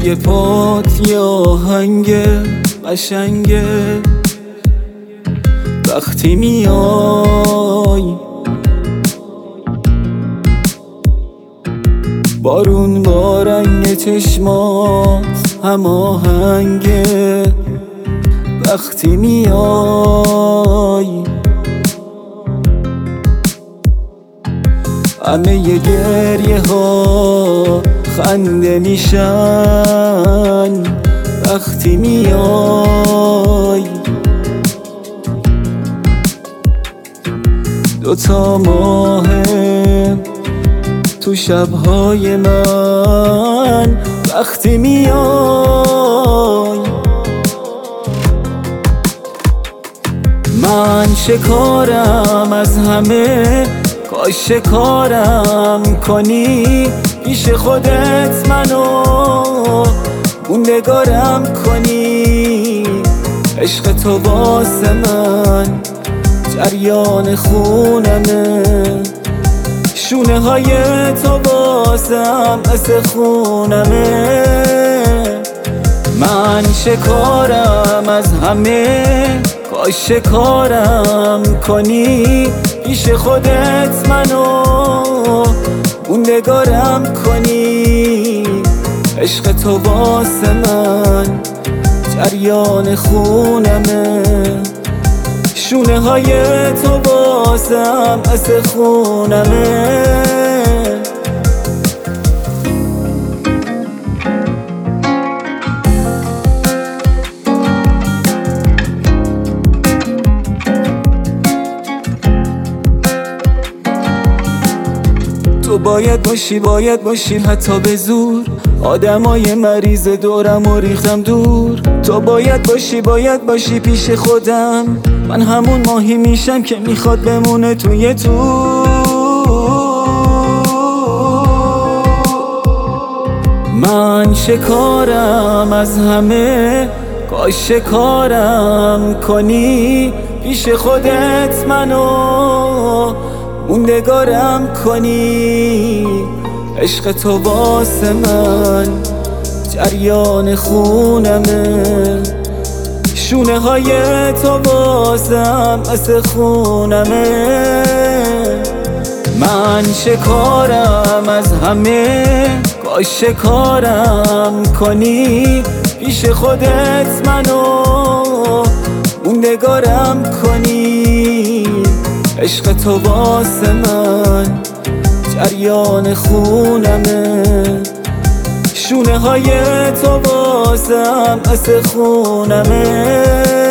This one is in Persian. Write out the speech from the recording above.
روی پات یه آهنگ قشنگه وقتی میای، بارون با رنگ چشمات هماهنگه وقتی میای. همه ی گریه ها خنده میشن وقتی میای. دوتا ماهه تو شبهای من وقتی میای. من شکارم از همه، کاش شکارم کنی پیش خودت منو موندگارم کنی. عشق تو واسه من جریان خونمه، شونه های تو واسم مثل خونمه. من شکارم از همه، کاش شکارم کنی پیش خودت منو موندگارم کنی. عشق تو واسه من جریان خونمه، شونه های تو واسم مثل خونمه. تو باید باشی حتی به زور، آدمای مریض دورم و ریختم دور. تو باید باشی پیش خودم، من همون ماهی میشم که میخواد بمونه توی تو. من شکارم از همه، کاش شکارم کنی پیش خودت منو موندگارم کنی. عشق تو واسه من جریان خونمه، شونه های تو واسم مثل خونمه. من شکارم از همه، کاش شکارم کنی پیش خودت منو موندگارم کنی. عشق تو واسه من جریان خونمه، شونه های تو واسم مثل خونمه.